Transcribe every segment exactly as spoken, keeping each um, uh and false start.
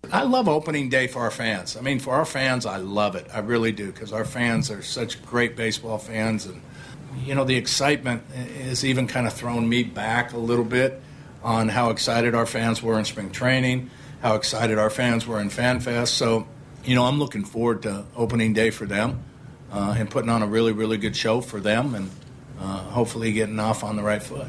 I love opening day for our fans. I mean, for our fans, I love it. I really do, because our fans are such great baseball fans. And, you know, the excitement has even kind of thrown me back a little bit on how excited our fans were in spring training, how excited our fans were in FanFest. So, you know, I'm looking forward to opening day for them uh, and putting on a really, really good show for them and uh, hopefully getting off on the right foot.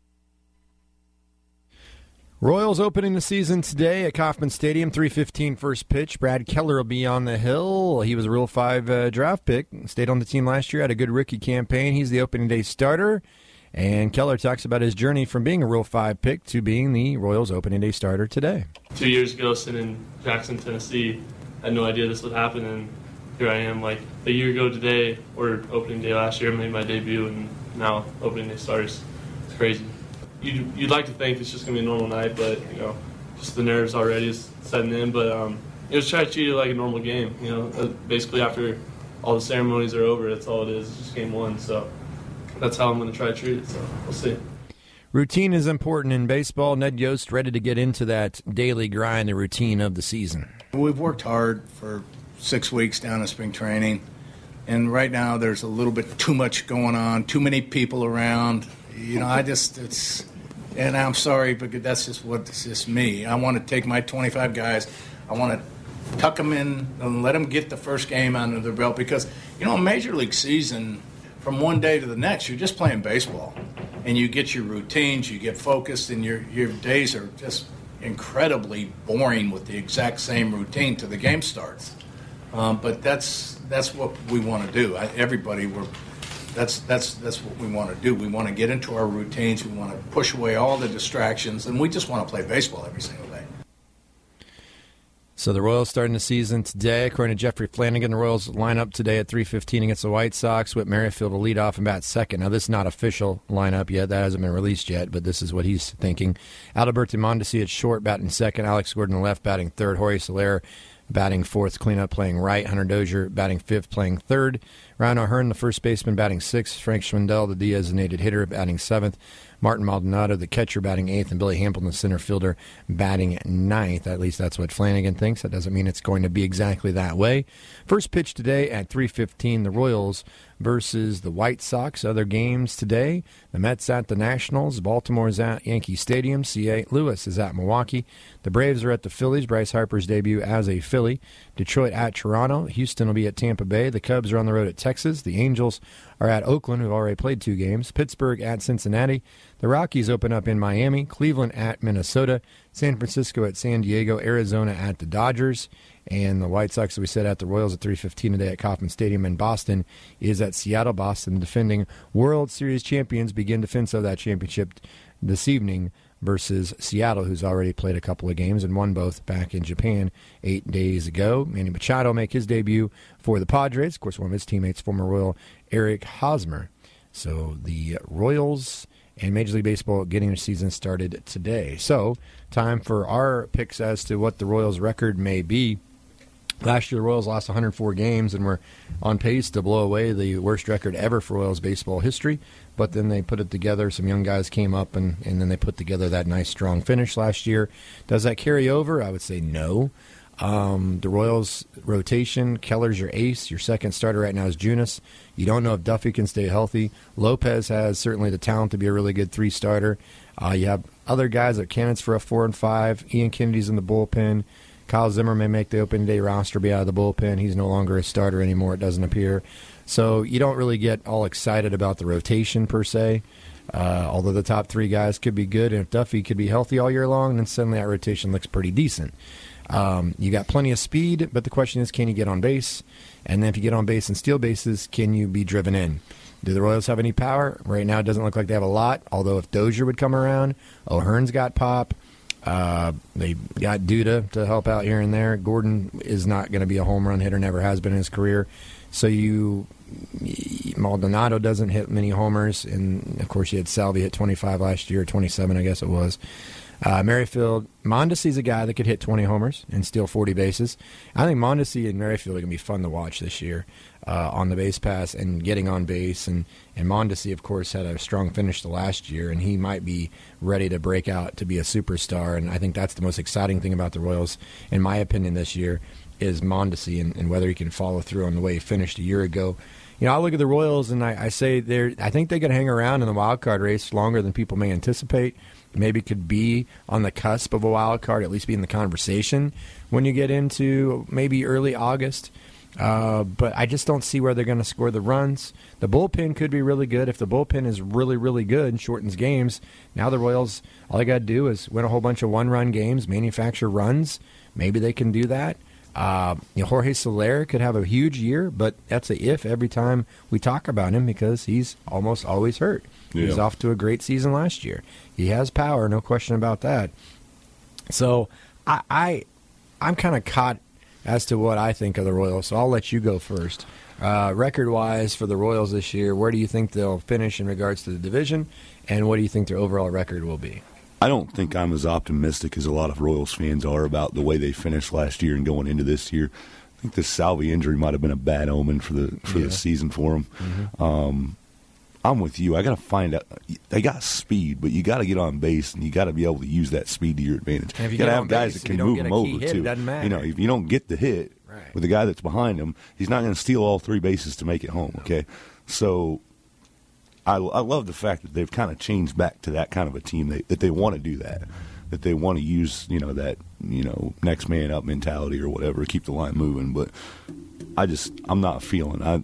Royals opening the season today at Kauffman Stadium, three fifteen first pitch. Brad Keller will be on the hill. He was a Rule five uh, draft pick, stayed on the team last year, had a good rookie campaign. He's the opening day starter. And Keller talks about his journey from being a Rule five pick to being the Royals opening day starter today. Two years ago, sitting in Jackson, Tennessee, I had no idea this would happen, and here I am. Like a year ago today, or opening day last year, I made my debut, and now opening day starters. It's crazy. You'd, you'd like to think it's just going to be a normal night, but, you know, just the nerves already is setting in. But um, you know, just try to treat it like a normal game. You know, basically after all the ceremonies are over, that's all it is. It's just game one, so that's how I'm going to try to treat it, so we'll see. Routine is important in baseball. Ned Yost ready to get into that daily grind, the routine of the season. We've worked hard for six weeks down in spring training, and right now there's a little bit too much going on, too many people around. You know, I just, it's, and I'm sorry, but that's just what, it's just me. I want to take my twenty-five guys, I want to tuck them in and let them get the first game under their belt because, you know, a Major League season, from one day to the next, you're just playing baseball. And you get your routines, you get focused, and your, your days are just incredibly boring with the exact same routine till the game starts. Um, but that's that's what we want to do. I, everybody, we're that's that's that's what we want to do. We want to get into our routines. We want to push away all the distractions, and we just want to play baseball every single day. So the Royals starting the season today. According to Jeffrey Flanagan, the Royals line up today at three fifteen against the White Sox. Whit Merrifield will lead off and bat second. Now, this is not official lineup yet. That hasn't been released yet, but this is what he's thinking. Adalberto Mondesi at short, batting second. Alex Gordon left, batting third. Jorge Soler batting fourth. Cleanup playing right. Hunter Dozier batting fifth, playing third. Ryan O'Hearn, the first baseman, batting sixth. Frank Schwindel, the designated hitter, batting seventh. Martin Maldonado, the catcher, batting eighth, and Billy Hamilton, the center fielder, batting ninth. At least that's what Flanagan thinks. That doesn't mean it's going to be exactly that way. First pitch today at three fifteen, the Royals versus the White Sox. Other games today, the Mets at the Nationals, Baltimore's at Yankee Stadium, C A Lewis is at Milwaukee. The Braves are at the Phillies, Bryce Harper's debut as a Philly. Detroit at Toronto, Houston will be at Tampa Bay. The Cubs are on the road at Texas. The Angels are at Oakland, who've already played two games. Pittsburgh at Cincinnati. The Rockies open up in Miami. Cleveland at Minnesota. San Francisco at San Diego. Arizona at the Dodgers. And the White Sox, as we said, at the Royals at three fifteen today at Kauffman Stadium. And Boston is at Seattle. Boston, defending World Series champions, begin defense of that championship this evening versus Seattle, who's already played a couple of games and won both back in Japan eight days ago. Manny Machado make his debut for the Padres. Of course, one of his teammates, former Royal Eric Hosmer. So the Royals and Major League Baseball getting their season started today. So time for our picks as to what the Royals' record may be. Last year, the Royals lost one hundred four games and were on pace to blow away the worst record ever for Royals baseball history. But then they put it together. Some young guys came up, and, and then they put together that nice, strong finish last year. Does that carry over? I would say no. Um, the Royals' rotation, Keller's your ace. Your second starter right now is Junis. You don't know if Duffy can stay healthy. Lopez has certainly the talent to be a really good three-starter. Uh, you have other guys that are candidates for a four and five. Ian Kennedy's in the bullpen. Kyle Zimmer may make the opening day roster, be out of the bullpen. He's no longer a starter anymore, it doesn't appear. So you don't really get all excited about the rotation per se, uh, although the top three guys could be good. And if Duffy could be healthy all year long, then suddenly that rotation looks pretty decent. Um, you got plenty of speed, but the question is, can you get on base? And then if you get on base and steal bases, can you be driven in? Do the Royals have any power? Right now it doesn't look like they have a lot, although if Dozier would come around, O'Hearn's got pop. Uh, they got Duda to help out here and there. Gordon is not going to be a home run hitter, never has been in his career. So you, Maldonado doesn't hit many homers, and of course you had Salvi hit twenty-five last year, twenty-seven I guess it was. Uh, Merrifield, Mondesi's a guy that could hit twenty homers and steal forty bases. I think Mondesi and Merrifield are going to be fun to watch this year uh, on the base pass and getting on base. And, and Mondesi, of course, had a strong finish the last year, and he might be ready to break out to be a superstar. And I think that's the most exciting thing about the Royals, in my opinion, this year, is Mondesi and, and whether he can follow through on the way he finished a year ago. You know, I look at the Royals and I, I say they're. I think they could hang around in the wild card race longer than people may anticipate. Maybe could be on the cusp of a wild card, at least be in the conversation when you get into maybe early August. Uh, but I just don't see where they're going to score the runs. The bullpen could be really good. If the bullpen is really, really good and shortens games, now the Royals, all they got to do is win a whole bunch of one-run games, manufacture runs. Maybe they can do that. Uh, you know, Jorge Soler could have a huge year, but that's a if every time we talk about him because he's almost always hurt. Yeah. He's off to a great season last year. He has power, no question about that. So I, I I'm kind of caught as to what I think of the Royals. So I'll let you go first. Uh, record-wise for the Royals this year, where do you think they'll finish in regards to the division, and what do you think their overall record will be? I don't think I'm as optimistic as a lot of Royals fans are about the way they finished last year and going into this year. I think the Salvi injury might have been a bad omen for the for yeah. the season for them. Mm-hmm. Um, I'm with you. I got to find out. They got speed, but you got to get on base, and you got to be able to use that speed to your advantage. And if you, you got to have base, guys that can move them over hit, too. It doesn't matter. You know, if you don't get the hit right. with the guy that's behind him, he's not going to steal all three bases to make it home. Okay, so I, I love the fact that they've kind of changed back to that kind of a team they, that they want to do that, that they want to use you know that you know next man up mentality or whatever, keep the line moving. But I just I'm not feeling I.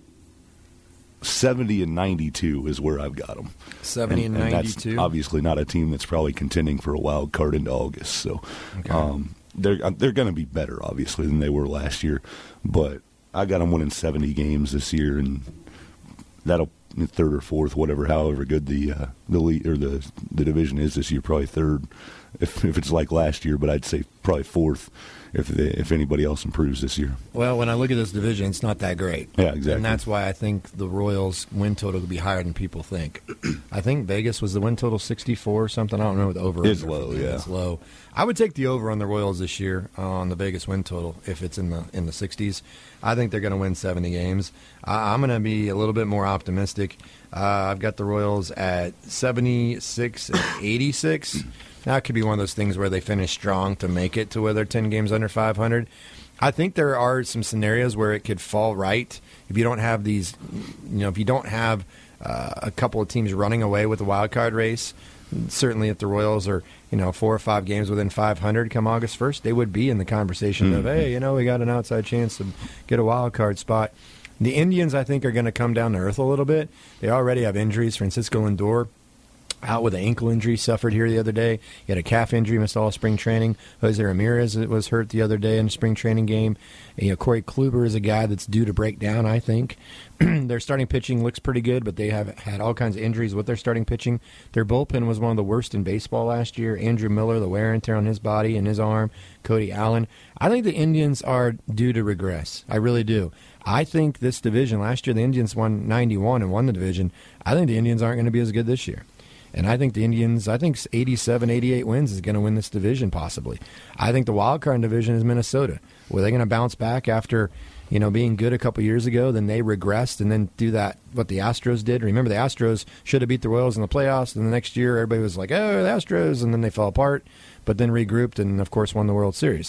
seventy and ninety-two is where I've got them. seventy and, and ninety-two? That's obviously not a team that's probably contending for a wild card into August. So okay. um, they're they're going to be better, obviously, than they were last year. But I got them winning seventy games this year, and that'll third or fourth, whatever, however good the uh, the league, or the the division is this year, probably third if if it's like last year. But I'd say probably fourth if they, if anybody else improves this year. Well, when I look at this division, it's not that great. Yeah, exactly. And that's why I think the Royals' win total will be higher than people think. I think Vegas was the win total sixty-four or something. I don't know what the over is. It's low, yeah. It's low. I would take the over on the Royals this year uh, on the Vegas win total if it's in the in the sixties. I think they're going to win seventy games. I, I'm going to be a little bit more optimistic. Uh, I've got the Royals at seventy-six and eighty-six. Now, it could be one of those things where they finish strong to make it to where they're ten games under five hundred. I think there are some scenarios where it could fall right if you don't have these, you know, if you don't have uh, a couple of teams running away with the wild card race. Certainly, if the Royals are, you know, four or five games within five hundred come August first, they would be in the conversation mm-hmm. of, hey, you know, we got an outside chance to get a wild card spot. The Indians, I think, are going to come down to earth a little bit. They already have injuries. Francisco Lindor out with an ankle injury, suffered here the other day. He had a calf injury, missed all spring training. Jose Ramirez was hurt the other day in a spring training game. You know, Corey Kluber is a guy that's due to break down, I think. Their starting pitching looks pretty good, but they have had all kinds of injuries with their starting pitching. Their bullpen was one of the worst in baseball last year. Andrew Miller, the wear and tear on his body and his arm. Cody Allen. I think the Indians are due to regress. I really do. I think this division, last year the Indians won ninety-one and won the division. I think the Indians aren't going to be as good this year. And I think the Indians, I think eighty-seven, eighty-eight wins is going to win this division possibly. I think the wild card division is Minnesota. Were they going to bounce back after, you know, being good a couple years ago? Then they regressed and then do that, what the Astros did. Remember, the Astros should have beat the Royals in the playoffs. And the next year, everybody was like, oh, the Astros. And then they fell apart, but then regrouped and, of course, won the World Series.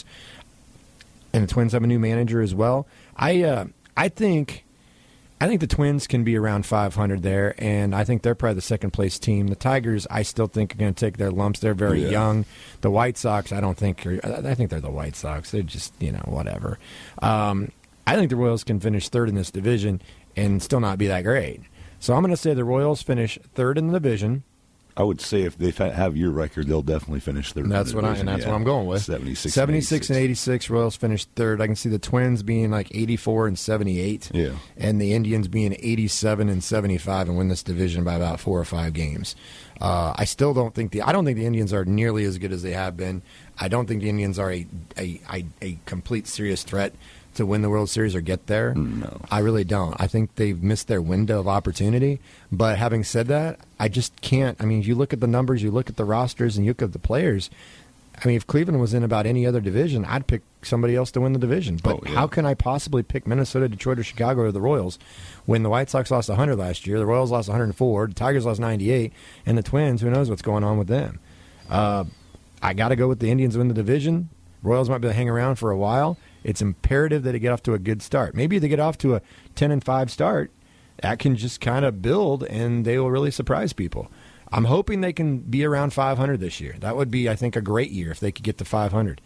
And the Twins have a new manager as well. I, uh, I think... I think the Twins can be around five hundred there, and I think they're probably the second-place team. The Tigers, I still think, are going to take their lumps. They're very yeah. young. The White Sox, I don't think are, I think they're the White Sox. They're just, you know, whatever. Um, I think the Royals can finish third in this division and still not be that great. So I'm going to say the Royals finish third in the division. I would say if they have your record, they'll definitely finish third. And that's what I and that's yeah. what I'm going with. seventy-six, seventy-six and eighty-six. Royals finished third. I can see the Twins being like eighty-four and seventy-eight. Yeah. And the Indians being eighty-seven and seventy-five and win this division by about four or five games. Uh, I still don't think the I don't think the Indians are nearly as good as they have been. I don't think the Indians are a a, a, a complete serious threat to win the World Series or get there. No. I really don't. I think they've missed their window of opportunity. But having said that, I just can't. I mean, you look at the numbers, you look at the rosters, and you look at the players. I mean, if Cleveland was in about any other division, I'd pick somebody else to win the division. But oh, yeah. how can I possibly pick Minnesota, Detroit, or Chicago or the Royals when the White Sox lost one hundred last year, the Royals lost one hundred four, the Tigers lost ninety-eight, and the Twins, who knows what's going on with them? Uh, I got to go with the Indians to win the division. Royals might be able to hang around for a while. It's imperative that they get off to a good start. Maybe they get off to a ten and five start. That can just kind of build, and they will really surprise people. I'm hoping they can be around five hundred this year. That would be, I think, a great year if they could get to five hundred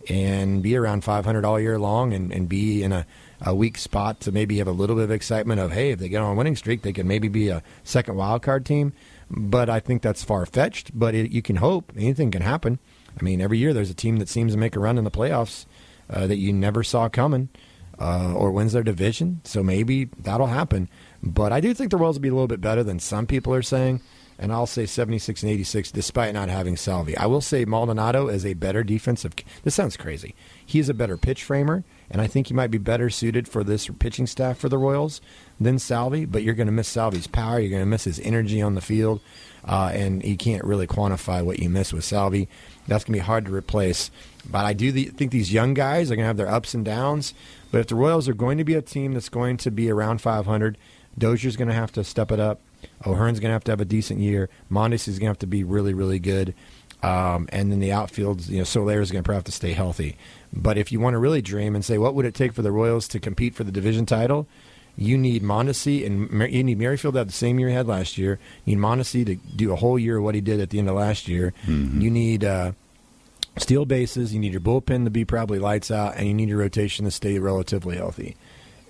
and be around five hundred all year long and, and be in a, a weak spot to maybe have a little bit of excitement of, hey, if they get on a winning streak, they can maybe be a second wild card team. But I think that's far-fetched, but it, you can hope. Anything can happen. I mean, every year there's a team that seems to make a run in the playoffs uh, that you never saw coming uh, or wins their division. So maybe that'll happen. But I do think the Royals will be a little bit better than some people are saying. And I'll say seventy-six and eighty-six despite not having Salvi. I will say Maldonado is a better defensive. This sounds crazy. He's a better pitch framer, and I think he might be better suited for this pitching staff for the Royals than Salvi. But you're going to miss Salvi's power. You're going to miss his energy on the field, uh, and you can't really quantify what you miss with Salvi. That's going to be hard to replace. But I do th- think these young guys are going to have their ups and downs. But if the Royals are going to be a team that's going to be around five hundred, Dozier's going to have to step it up. O'Hearn's going to have to have a decent year. Mondesi is going to have to be really, really good. Um, and then the outfield, you know, Soler is going to probably have to stay healthy. But if you want to really dream and say, what would it take for the Royals to compete for the division title? You need Mondesi and you need Merrifield to have the same year he had last year. You need Mondesi to do a whole year of what he did at the end of last year. Mm-hmm. You need uh, steal bases. You need your bullpen to be probably lights out, and you need your rotation to stay relatively healthy.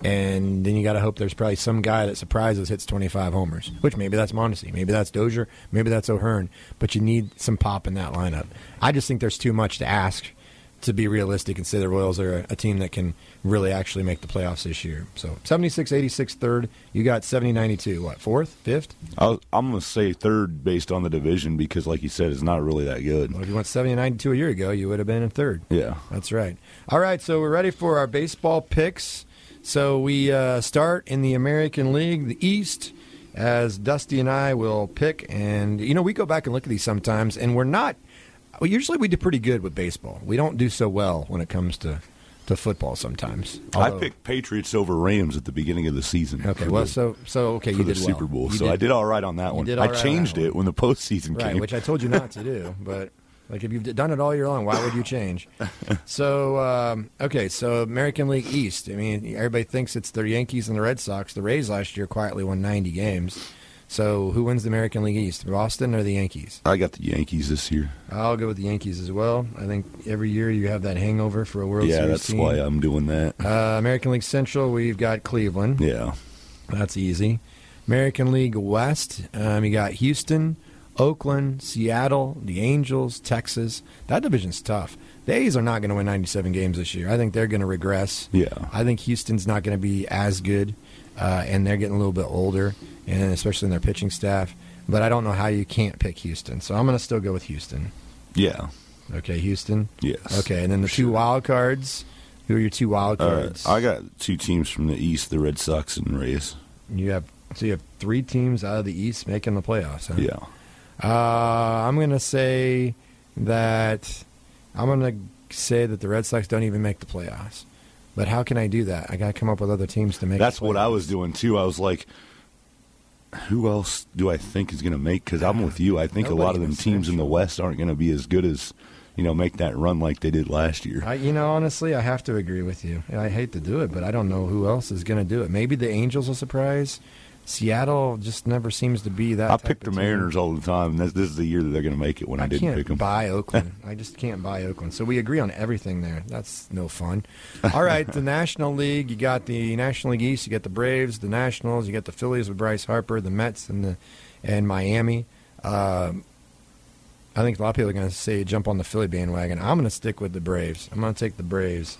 And then you got to hope there's probably some guy that surprises, hits twenty-five homers, which maybe that's Mondesi, maybe that's Dozier, maybe that's O'Hearn. But you need some pop in that lineup. I just think there's too much to ask to be realistic and say the Royals are a, a team that can really actually make the playoffs this year. So seventy-six eighty-six third. You got seventy ninety-two. What, fourth, fifth? I'll, I'm going to say third based on the division because, like you said, it's not really that good. Well, if you went seventy ninety-two a year ago, you would have been in third. Yeah. That's right. All right, so we're ready for our baseball picks. So we uh, start in the American League, the East, as Dusty and I will pick. And, you know, we go back and look at these sometimes, and we're not – well, usually we do pretty good with baseball. We don't do so well when it comes to, to football sometimes. Although, I picked Patriots over Rams at the beginning of the season. Okay, well, the, so, so okay, for you the did Super well. Bowl. You So did, I did all right on that one. did I all right changed on that it when the postseason right, came. Which I told you not to do, but – like, if you've done it all year long, why would you change? So, um, okay, so American League East. I mean, everybody thinks it's the Yankees and the Red Sox. The Rays last year quietly won ninety games. So who wins the American League East, Boston or the Yankees? I got the Yankees this year. I'll go with the Yankees as well. I think every year you have that hangover for a World yeah, Series team. Yeah, that's why I'm doing that. Uh, American League Central, we've got Cleveland. Yeah. That's easy. American League West, um, you got Houston, Oakland, Seattle, the Angels, Texas. That division's tough. The A's are not going to win ninety-seven games this year. I think they're going to regress. Yeah. I think Houston's not going to be as good, uh, and they're getting a little bit older, and especially in their pitching staff. But I don't know how you can't pick Houston, so I'm going to still go with Houston. Yeah. Okay, Houston? Yes. Okay, and then the two sure. wild cards. Who are your two wild cards? Uh, I got two teams from the East, the Red Sox and Rays. You have so you have three teams out of the East making the playoffs, huh? Yeah. Uh, I'm going to say that I'm going to say that the Red Sox don't even make the playoffs. But how can I do that? I got to come up with other teams to make. That's the what I was doing too. I was like, who else do I think is going to make? Because I'm with you. I think Nobody a lot of them was teams in the central. West aren't going to be as good as, you know, make that run like they did last year. I, you know, honestly, I have to agree with you. I hate to do it, but I don't know who else is going to do it. Maybe the Angels will surprise. Seattle just never seems to be that. I type pick the of team. Mariners all the time. And this, this is the year that they're going to make it when I, I didn't can't pick them. buy Oakland. I just can't buy Oakland. So we agree on everything there. That's no fun. All right, the National League. You got the National League East. You got the Braves, the Nationals. You got the Phillies with Bryce Harper, the Mets, and the and Miami. Um, I think a lot of people are going to say jump on the Philly bandwagon. I'm going to stick with the Braves. I'm going to take the Braves.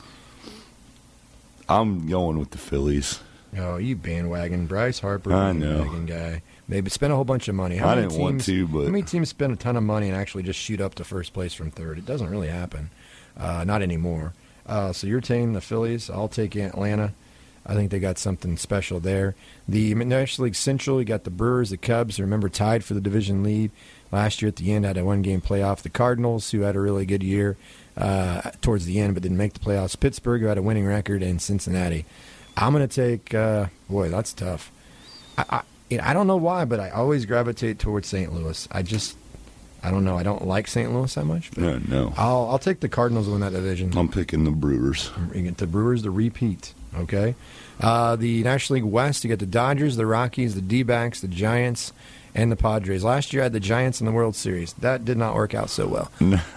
I'm going with the Phillies. Oh, you bandwagon. Bryce Harper, I know. bandwagon guy. Maybe spend a whole bunch of money. How I many didn't want teams, to, but- How many teams spend a ton of money and actually just shoot up to first place from third? It doesn't really happen. Uh, not anymore. Uh, so you're taking the Phillies. I'll take Atlanta. I think they got something special there. The National League Central, you got the Brewers, the Cubs, remember, tied for the division lead. Last year at the end had a one-game playoff. The Cardinals, who had a really good year uh, towards the end but didn't make the playoffs. Pittsburgh, who had a winning record, and Cincinnati. I'm going to take, uh, boy, that's tough. I, I, I don't know why, but I always gravitate towards Saint Louis. I just, I don't know. I don't like Saint Louis that much. But no, no. I'll, I'll take the Cardinals to win that division. I'm picking the Brewers. You get the Brewers to repeat. Okay. Uh, the National League West, you got the Dodgers, the Rockies, the D-backs, the Giants, and the Padres. Last year I had the Giants in the World Series. That did not work out so well.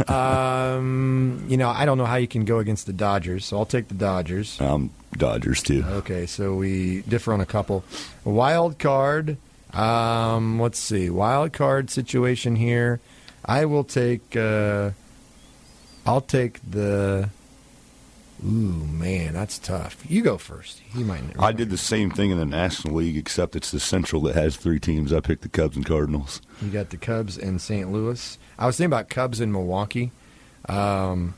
um, you know, I don't know how you can go against the Dodgers, so I'll take the Dodgers. Um, Dodgers, too. Okay, so we differ on a couple. Wild card, um, let's see. Wild card situation here. I will take, uh, I'll take the... Ooh, man, that's tough. You go first. He might. I did the same thing in the National League, except it's the Central that has three teams. I picked the Cubs and Cardinals. You got the Cubs and Saint Louis. I was thinking about Cubs and Milwaukee. Um,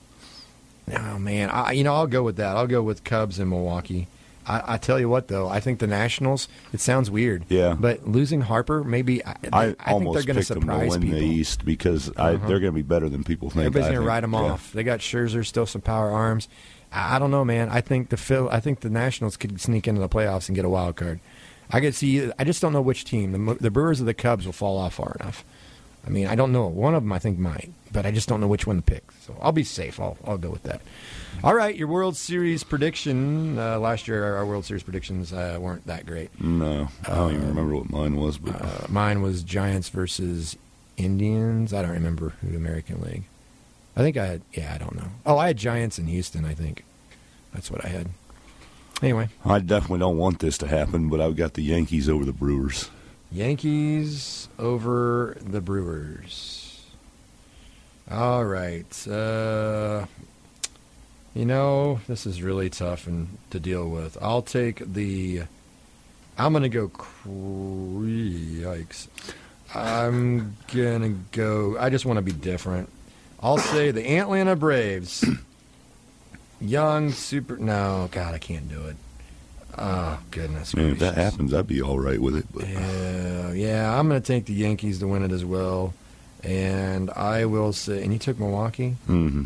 oh, man. I, you know, I'll go with that. I'll go with Cubs and Milwaukee. I, I tell you what, though, I think the Nationals, it sounds weird. Yeah. But losing Harper, maybe, I, I, I think almost they're going to picked them to surprise win people. the East because I, Uh-huh. they're going to be better than people think. Everybody's I going to think. write them Yeah. off. They got Scherzer, still some power arms. I, I don't know, man. I think the Phil, I think the Nationals could sneak into the playoffs and get a wild card. I could see. I just don't know which team. The, the Brewers or the Cubs will fall off far enough. I mean, I don't know. One of them I think might, but I just don't know which one to pick. So I'll be safe. I'll I'll go with that. All right, your World Series prediction. Uh, last year, our World Series predictions uh, weren't that great. No, I don't even remember what mine was. But Uh, mine was Giants versus Indians. I don't remember who the American League. I think I had, yeah, I don't know. Oh, I had Giants in Houston, I think. That's what I had. Anyway. I definitely don't want this to happen, but I've got the Yankees over the Brewers. Yankees over the Brewers. All right. Uh, you know, this is really tough and to deal with. I'll take the... I'm going to go... Yikes. I'm going to go... I just want to be different. I'll say the Atlanta Braves. Young, super... No, God, I can't do it. Oh, goodness Man, if gracious. that happens, I'd be all right with it. But Yeah, yeah, I'm going to take the Yankees to win it as well. And I will say... And you took Milwaukee? mm-hmm.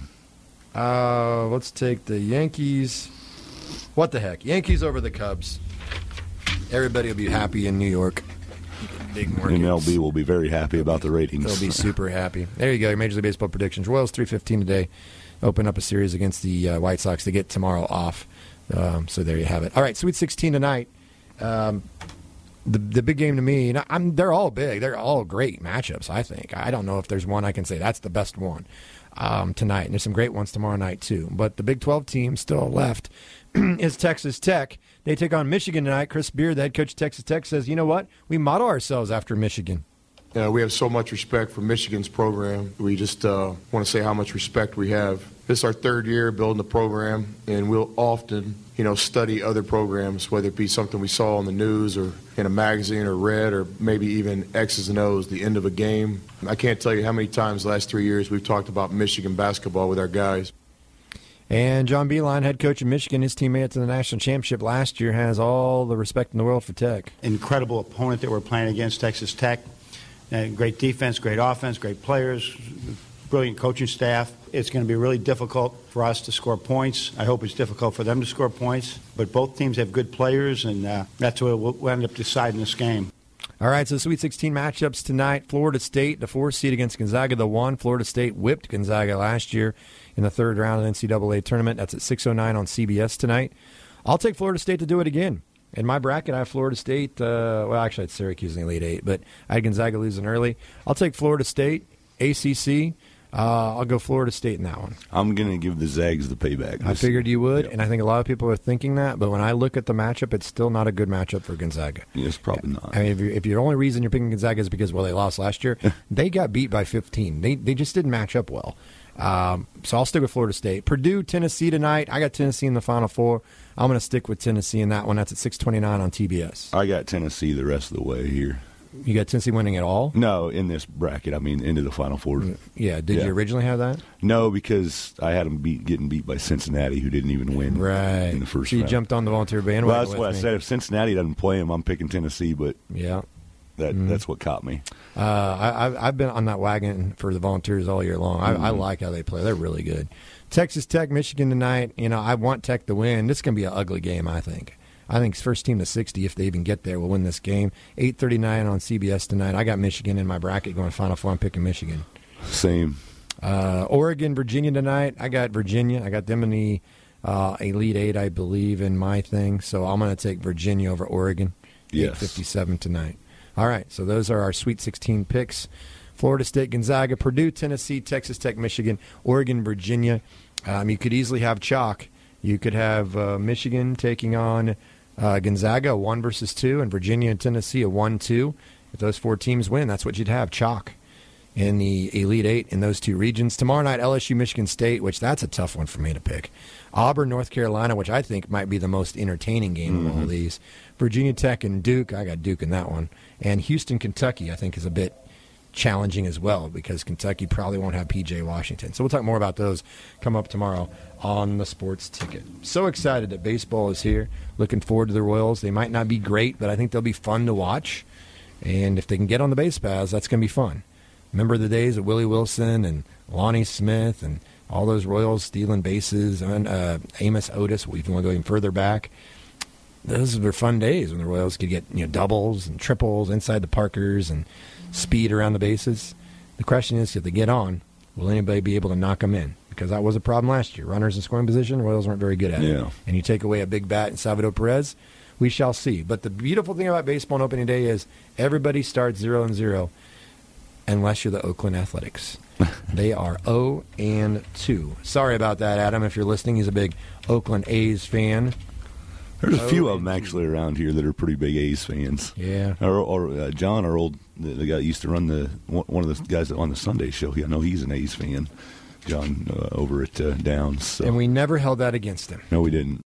Uh, let's take the Yankees. What the heck? Yankees over the Cubs. Everybody will be happy in New York. Big markets. M L B will be very happy about the ratings. They'll be super happy. There you go. Your Major League Baseball predictions. Royals three fifteen today. Open up a series against the uh, White Sox. They get tomorrow off. Um, so there you have it. All right, Sweet sixteen tonight. Um, the the big game to me, and I'm, they're all big. They're all great matchups, I think. I don't know if there's one I can say that's the best one um, tonight. And there's some great ones tomorrow night, too. But the Big twelve team still left is Texas Tech. They take on Michigan tonight. Chris Beard, the head coach of Texas Tech, says, you know what? We model ourselves after Michigan. Uh, we have so much respect for Michigan's program. We just uh, want to say how much respect we have. This is our third year building the program, and we'll often, you know, study other programs, whether it be something we saw on the news or in a magazine or read, or maybe even X's and O's, the end of a game. I can't tell you how many times the last three years we've talked about Michigan basketball with our guys. And John Beilein, head coach of Michigan, his teammate to the national championship last year, has all the respect in the world for Tech. Incredible opponent that we're playing against, Texas Tech. Uh, great defense, great offense, great players, brilliant coaching staff. It's going to be really difficult for us to score points. I hope it's difficult for them to score points. But both teams have good players, and uh, that's what we'll end up deciding this game. All right, so Sweet sixteen matchups tonight. Florida State, the four seed against Gonzaga, the one. Florida State whipped Gonzaga last year in the third round of the N C double A tournament. That's at six oh nine on C B S tonight. I'll take Florida State to do it again. In my bracket, I have Florida State. Uh, well, actually, I had Syracuse in the Elite Eight, but I had Gonzaga losing early. I'll take Florida State, A C C. Uh, I'll go Florida State in that one. I'm going to give the Zags the payback. I figured you would, Yep. and I think a lot of people are thinking that. But when I look at the matchup, it's still not a good matchup for Gonzaga. Yes, probably not. I mean, if, you're, if your only reason you're picking Gonzaga is because, well, they lost last year, they got beat by fifteen. They they just didn't match up well. Um, so I'll stick with Florida State. Purdue, Tennessee tonight. I got Tennessee in the Final Four. I'm going to stick with Tennessee in that one. That's at six twenty-nine on T B S. I got Tennessee the rest of the way here. You got Tennessee winning at all? No, in this bracket, I mean, into the Final Four. Yeah. Did Yeah. you originally have that? No, because I had them beat, getting beat by Cincinnati, who didn't even win Right. in the first so you round. jumped on the Volunteer bandwagon. Well, that's with what I me. said. If Cincinnati doesn't play them, I'm picking Tennessee, but Yeah. that Mm-hmm. that's what caught me. Uh, I, I've, I've been on that wagon for the Volunteers all year long. I, I like how they play. They're really good. Texas Tech, Michigan tonight. You know, I want Tech to win. This is going to be an ugly game, I think. I think first team to sixty, if they even get there, will win this game. eight thirty-nine on C B S tonight. I got Michigan in my bracket going Final Four. I'm picking Michigan. Same. Uh, Oregon, Virginia tonight. I got Virginia. I got them in the uh, Elite Eight, I believe, in my thing. So I'm going to take Virginia over Oregon. Yes. eight fifty-seven tonight. All right, so those are our Sweet sixteen picks. Florida State, Gonzaga, Purdue, Tennessee, Texas Tech, Michigan, Oregon, Virginia. Um, you could easily have chalk. You could have uh, Michigan taking on uh, Gonzaga, a one versus two, and Virginia and Tennessee, a one two. If those four teams win, that's what you'd have, chalk in the Elite Eight in those two regions. Tomorrow night, L S U, Michigan State, which that's a tough one for me to pick. Auburn, North Carolina, which I think might be the most entertaining game mm-hmm. of all these. Virginia Tech and Duke, I got Duke in that one. And Houston, Kentucky, I think is a bit challenging as well because Kentucky probably won't have P J Washington. So we'll talk more about those come up tomorrow on the Sports Ticket. So excited that baseball is here. Looking forward to the Royals. They might not be great, but I think they'll be fun to watch. And if they can get on the base paths, that's going to be fun. Remember the days of Willie Wilson and Lonnie Smith and all those Royals stealing bases, and uh, Amos Otis, if you want to go even further back. Those were fun days when the Royals could get you know doubles and triples inside the Parkers and speed around the bases. The question is, if they get on, will anybody be able to knock them in? Because that was a problem last year. Runners in scoring position, the Royals weren't very good at Yeah. it. And you take away a big bat in Salvador Perez, we shall see. But the beautiful thing about baseball on opening day is everybody starts zero and zero, unless you're the Oakland Athletics. They are zero and two. Sorry about that, Adam. If you're listening, he's a big Oakland A's fan. There's a few of them actually around here that are pretty big A's fans. Yeah. Or, or uh, John, our old the, the guy that used to run the one of the guys that on the Sunday show. I know he's an A's fan. John uh, over at uh, Downs. So. And we never held that against him. No, we didn't.